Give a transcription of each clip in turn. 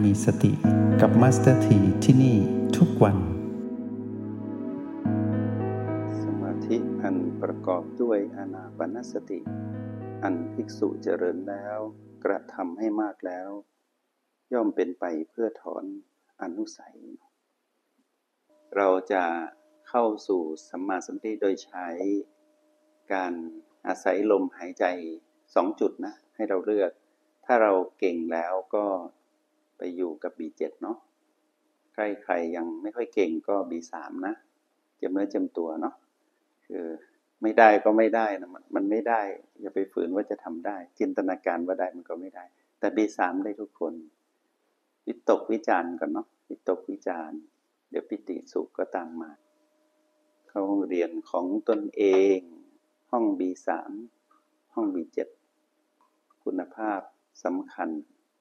มีสติกับมาสเตอร์ทีที่นี่ทุกวันสมาธิอันประกอบด้วยอานาปานสติอันภิกษุเจริญแล้วกระทำให้มากแล้วย่อมเป็นไปเพื่อถอนอนุสัยเราจะเข้าสู่สัมมาสัมปชัญญะโดยใช้การอาศัยลมหายใจ2จุดนะให้เราเลือกถ้าเราเก่งแล้วก็ไปอยู่กับ B7 เนาะใครยังไม่ค่อยเก่งก็ B3 นะเจ็บเนื้อเจ็บตัวเนาะคือไม่ได้ก็ไม่ได้นะมันไม่ได้อย่าไปฝืนว่าจะทำได้จินตนาการว่าได้มันก็ไม่ได้แต่ B3 ได้ทุกคนวิตกวิจารณ์ก่อนเนาะวิตกวิจารณ์เดี๋ยวปิติสุขก็ตามมาเข้าห้องเรียนของตนเองห้อง B3 ห้อง B7 คุณภาพสำคัญ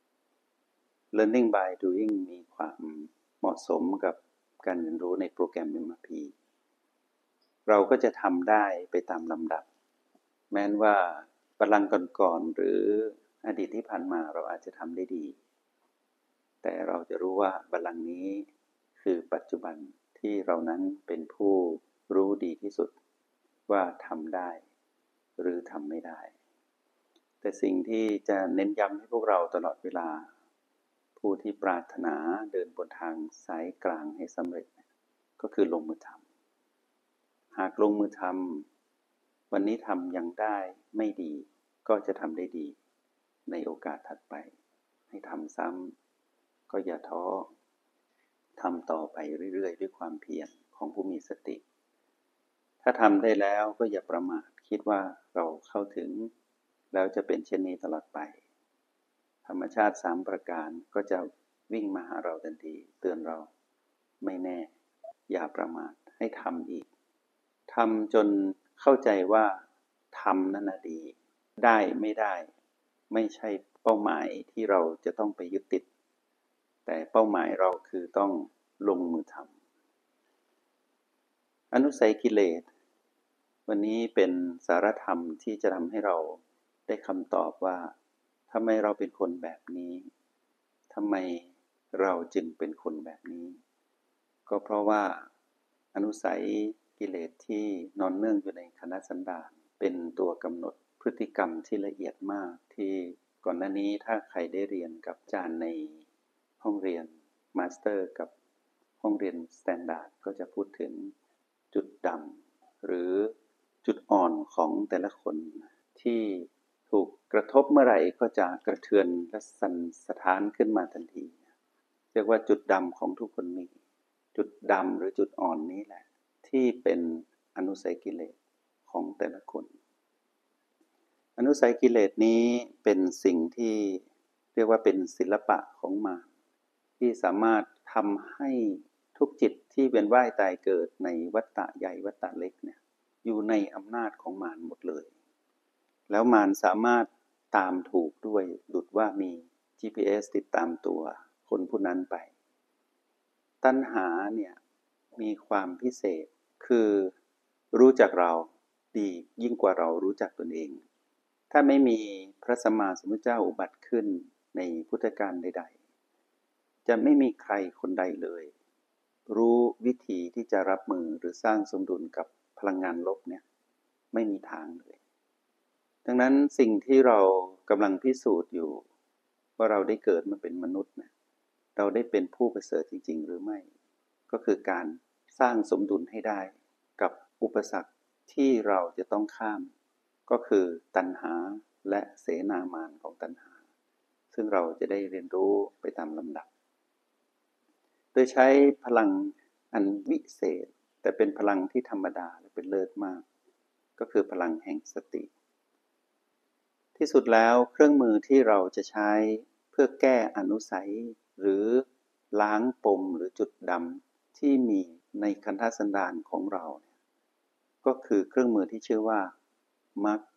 Learning by Doing มีความเหมาะสมกับการเรียนรู้ในโปรแกรม MRP เราก็จะทำได้ไปตามลำดับแม้ว่าบัลลังก์ก่อนๆหรืออดีตที่ผ่านมาเราอาจจะทำได้ดีแต่เราจะรู้ว่าบัลลังก์นี้คือปัจจุบันที่เรานั้นเป็นผู้รู้ดีที่สุดว่าทำได้หรือทำไม่ได้แต่สิ่งที่จะเน้นย้ำให้พวกเราตลอดเวลาผู้ที่ปรารถนาเดินบนทางสายกลางให้สำเร็จก็คือลงมือทำหากลงมือทำวันนี้ทำยังได้ไม่ดีก็จะทำได้ดีในโอกาสถัดไปให้ทำซ้ำก็อย่าท้อทำต่อไปเรื่อยๆด้วยความเพียรของผู้มีสติถ้าทำได้แล้วก็อย่าประมาทคิดว่าเราเข้าถึงแล้วจะเป็นเช่นนี้ตลอดไปธรรมชาติ3ประการก็จะวิ่งมาหาเราทันทีเตือนเราไม่แน่อย่าประมาทให้ทำอีกทำจนเข้าใจว่าทำนั่นน่ะดีได้ไม่ได้ไม่ใช่เป้าหมายที่เราจะต้องไปยึดติดแต่เป้าหมายเราคือต้องลงมือทำอนุสัยกิเลสวันนี้เป็นสารธรรมที่จะทำให้เราได้คำตอบว่าทำไมเราเป็นคนแบบนี้ทำไมเราจึงเป็นคนแบบนี้ก็เพราะว่าอนุสัยกิเลสที่นอนเนื่องอยู่ในขันธสันดานเป็นตัวกำหนดพฤติกรรมที่ละเอียดมากที่ก่อนหน้านี้ถ้าใครได้เรียนกับอาจารย์ในห้องเรียนมาสเตอร์กับห้องเรียนสแตนดาร์ดก็จะพูดถึงจุดดำหรือจุดอ่อนของแต่ละคนที่ถูกกระทบเมื่อไหร่ก็จะกระเทือนและสั่นสะท้านขึ้นมาทันทีเรียกว่าจุดดำของทุกคนมีจุดดำหรือจุดอ่อนนี้แหละที่เป็นอนุสัยกิเลสของแต่ละคนอนุสัยกิเลสนี้เป็นสิ่งที่เรียกว่าเป็นศิลปะของมารที่สามารถทำให้ทุกจิตที่เวียนว่ายตายเกิดในวัฏฏะใหญ่วัฏฏะเล็กเนี่ยอยู่ในอำนาจของมารหมดเลยแล้วมารสามารถตามถูกด้วยดุจว่ามี GPS ติดตามตัวคนผู้นั้นไปตัณหาเนี่ยมีความพิเศษคือรู้จักเราดียิ่งกว่าเรารู้จักตนเองถ้าไม่มีพระสัมมาสัมพุทธเจ้าอุบัติขึ้นในพุทธกาลใดๆจะไม่มีใครคนใดเลยรู้วิธีที่จะรับมือหรือสร้างสมดุลกับพลังงานลบเนี่ยไม่มีทางเลยดังนั้นสิ่งที่เรากำลังพิสูจน์อยู่ว่าเราได้เกิดมาเป็นมนุษย์นะเราได้เป็นผู้ประเสริฐจริงๆหรือไม่ก็คือการสร้างสมดุลให้ได้กับอุปสรรคที่เราจะต้องข้ามก็คือตัณหาและเสนามารของตัณหาซึ่งเราจะได้เรียนรู้ไปตามลำดับโดยใช้พลังอันวิเศษแต่เป็นพลังที่ธรรมดาและเป็นเลิศมากก็คือพลังแห่งสติที่สุดแล้วเครื่องมือที่เราจะใช้เพื่อแก้อนุสัยหรือล้างปมหรือจุดดำที่มีในขันธสันดานของเราก็คือเครื่องมือที่ชื่อว่ามรรค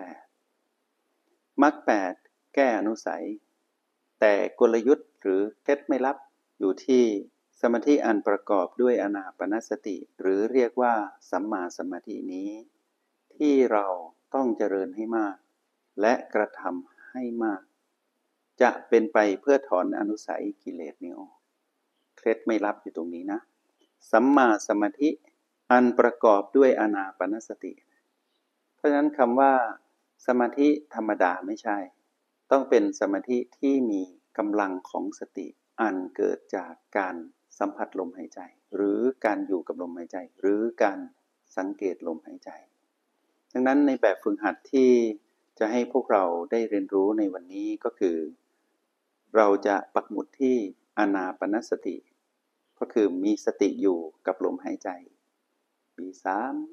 8มรรค8แก้อนุสัยแต่กลยุทธ์หรือเคล็ดไม่ลับอยู่ที่สมาธิอันประกอบด้วยอานาปานสติหรือเรียกว่าสัมมาสมาธินี้ที่เราต้องเจริญให้มากและกระทำให้มากจะเป็นไปเพื่อถอนอนุสัยกิเลสนี้ออกเคล็ดไม่ลับอยู่ตรงนี้นะสัมมาสมาธิอันประกอบด้วยอานาปานสติเพราะฉะนั้นคำว่าสมาธิธรรมดาไม่ใช่ต้องเป็นสมาธิที่มีกำลังของสติอันเกิดจากการสัมผัสลมหายใจหรือการอยู่กับลมหายใจหรือการสังเกตลมหายใจดังนั้นในแบบฝึกหัดที่จะให้พวกเราได้เรียนรู้ในวันนี้ก็คือเราจะปักหมุดที่อานาปานสติก็คือมีสติอยู่กับลมหายใจ B3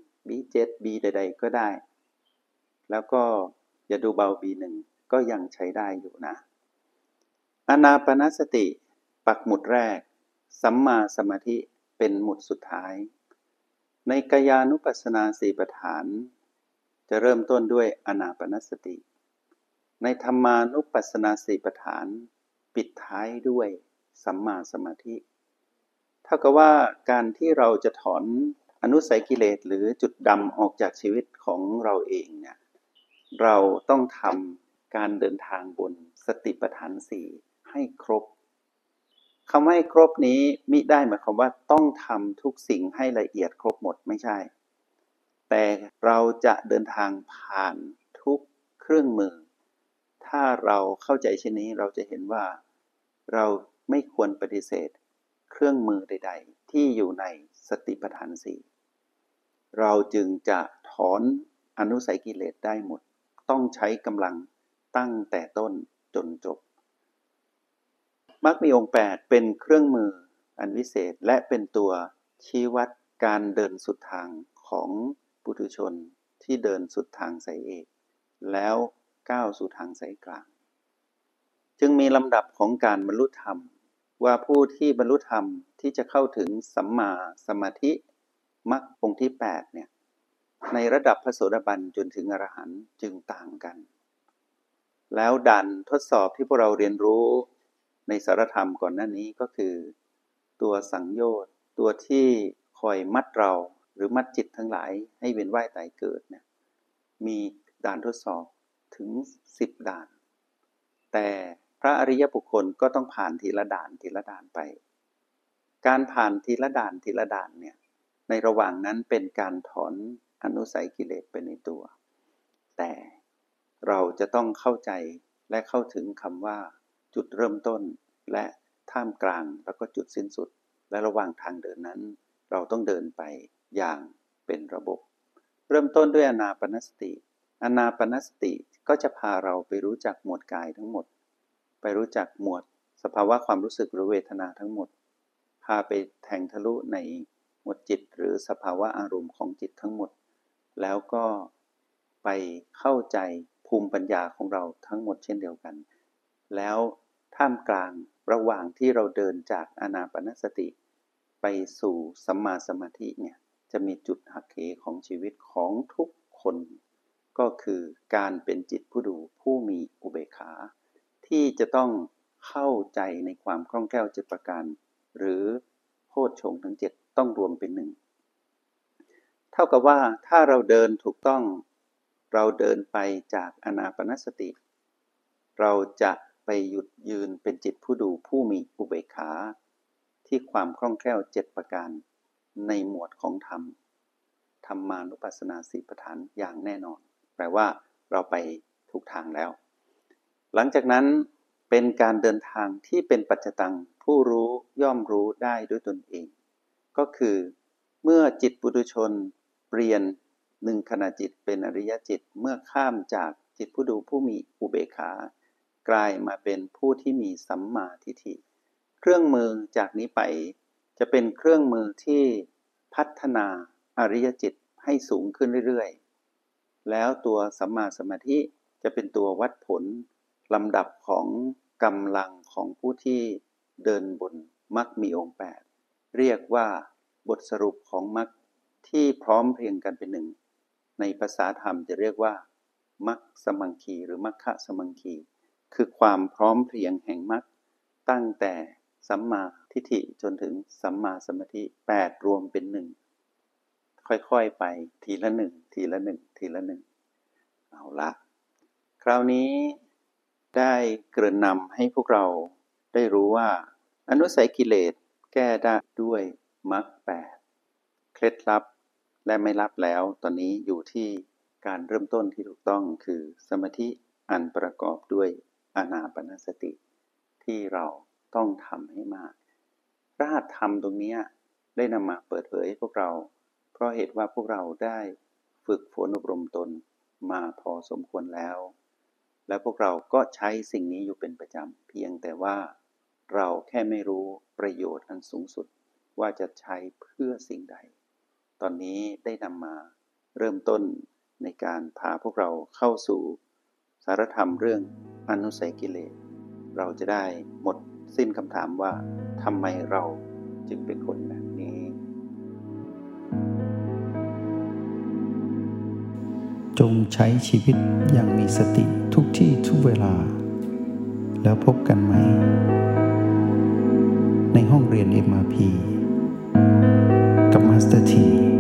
B7 B ใดๆก็ได้แล้วก็อย่าดูเบา B1 ก็ยังใช้ได้อยู่นะอานาปานสติปักหมุดแรกสัมมาสมาธิเป็นหมุดสุดท้ายในกายานุปัสสนาสี่ประฐานจะเริ่มต้นด้วยอานาปานสติในธรรมานุปัสสนาสี่ประฐานปิดท้ายด้วยสัมมาสมาธิเท่ากับว่าการที่เราจะถอนอนุสัยกิเลสหรือจุดดำออกจากชีวิตของเราเองเนี่ยเราต้องทำการเดินทางบนสติปัฏฐานสี่ให้ครบคำว่าให้ครบนี้มิได้หมายความว่าต้องทำทุกสิ่งให้ละเอียดครบหมดไม่ใช่แต่เราจะเดินทางผ่านทุกเครื่องมือถ้าเราเข้าใจเช่นนี้เราจะเห็นว่าเราไม่ควรปฏิเสธเครื่องมือใดๆที่อยู่ในสติปัฏฐานสี่เราจึงจะถอนอนุสัยกิเลสได้หมดต้องใช้กำลังตั้งแต่ต้นจนจบมรรคมีองค์8เป็นเครื่องมืออันวิเศษและเป็นตัวชี้วัดการเดินสุดทางของปุถุชนที่เดินสุดทางสายเอกแล้วก้าวสู่ทางสายกลางจึงมีลำดับของการบรรลุธรรมว่าผู้ที่บรรลุธรรมที่จะเข้าถึงสัมมาสมาธิมรรคองค์ที่8เนี่ยในระดับพระโสดาบันจนถึงอรหันต์จึงต่างกันแล้วด่านทดสอบที่พวกเราเรียนรู้ในสารธรรมก่อนหน้านี้ก็คือตัวสังโยชน์ตัวที่คอยมัดเราหรือมัดจิตทั้งหลายให้เวียนว่ายตายเกิดเนี่ยมีด่านทดสอบถึง10ด่านแต่พระอริยบุคคลก็ต้องผ่านทีละด่านทีละด่านไปการผ่านทีละด่านทีละด่านเนี่ยในระหว่างนั้นเป็นการถอนอนุสัยกิเลสไปในตัวแต่เราจะต้องเข้าใจและเข้าถึงคำว่าจุดเริ่มต้นและท่ามกลางแล้วก็จุดสิ้นสุดและระหว่างทางเดินนั้นเราต้องเดินไปอย่างเป็นระบบเริ่มต้นด้วยอานาปานสติอานาปานสติก็จะพาเราไปรู้จักหมวดกายทั้งหมดไปรู้จักหมวดสภาวะความรู้สึกหรือเวทนาทั้งหมดพาไปแทงทะลุในหมวดจิตหรือสภาวะอารมณ์ของจิตทั้งหมดแล้วก็ไปเข้าใจภูมิปัญญาของเราทั้งหมดเช่นเดียวกันแล้วท่ามกลางระหว่างที่เราเดินจากอานาปานสติไปสู่สัมมาสมาธิเนี่ยจะมีจุดหักเหของชีวิตของทุกคนก็คือการเป็นจิตผู้ดูผู้มีอุเบกขาที่จะต้องเข้าใจในความคล่องแคล่ว7ประการหรือโพชฌงค์ทั้ง7ต้องรวมเป็นหนึ่งเท่ากับว่าถ้าเราเดินถูกต้องเราเดินไปจากอานาปานสติเราจะไปหยุดยืนเป็นจิตผู้ดูผู้มีอุเบกขาที่ความคล่องแคล่ว7ประการในหมวดของธรรมธรรมานุปัสสนาสี่ประฐานอย่างแน่นอนแปลว่าเราไปถูกทางแล้วหลังจากนั้นเป็นการเดินทางที่เป็นปัจจตังผู้รู้ย่อมรู้ได้ด้วยตนเองก็คือเมื่อจิตปุถุชนเปลี่ยนหนึ่งขณะจิตเป็นอริยจิตเมื่อข้ามจากจิตผู้ดูผู้มีอุเบกขากลายมาเป็นผู้ที่มีสัมมาทิฏฐิเครื่องมือจากนี้ไปจะเป็นเครื่องมือที่พัฒนาอริยจิตให้สูงขึ้นเรื่อยๆแล้วตัวสัมมาสมาธิจะเป็นตัววัดผลลำดับของกำลังของผู้ที่เดินบนมรรคมีองค์8เรียกว่าบทสรุปของมรรคที่พร้อมเพรียงกันเป็นหนึ่งในภาษาธรรมจะเรียกว่ามรรคสมังคีหรือมรรคสมังคีคือความพร้อมเพรียงแห่งมรรคตั้งแต่สัมมาทิฏฐิจนถึงสัมมาสมาธิ8รวมเป็นหนึ่งค่อยๆไปทีละหนึ่งทีละหนึ่งทีละหนึ่งเอาละคราวนี้ได้เกริ่นนำให้พวกเราได้รู้ว่าอนุสัยกิเลสแก้ได้ด้วยมรรคแปดเคล็ดลับและไม่ลับแล้วตอนนี้อยู่ที่การเริ่มต้นที่ถูกต้องคือสมาธิอันประกอบด้วยอานาปานสติที่เราต้องทำให้มากพระหัตถ์ธรรมตรงนี้ได้นำมาเปิดเผยให้พวกเราเพราะเหตุว่าพวกเราได้ฝึกฝนอบรมตนมาพอสมควรแล้วและพวกเราก็ใช้สิ่งนี้อยู่เป็นประจำเพียงแต่ว่าเราแค่ไม่รู้ประโยชน์อันสูงสุดว่าจะใช้เพื่อสิ่งใดตอนนี้ได้นำมาเริ่มต้นในการพาพวกเราเข้าสู่สารธรรมเรื่องอนุสัยกิเลสเราจะได้หมดสิ้นคำถามว่าทำไมเราจึงเป็นคนแบบนี้จงใช้ชีวิตอย่างมีสติทุกที่ทุกเวลาแล้วพบกันไหมในห้องเรียน MRP กับมาสเตอร์ที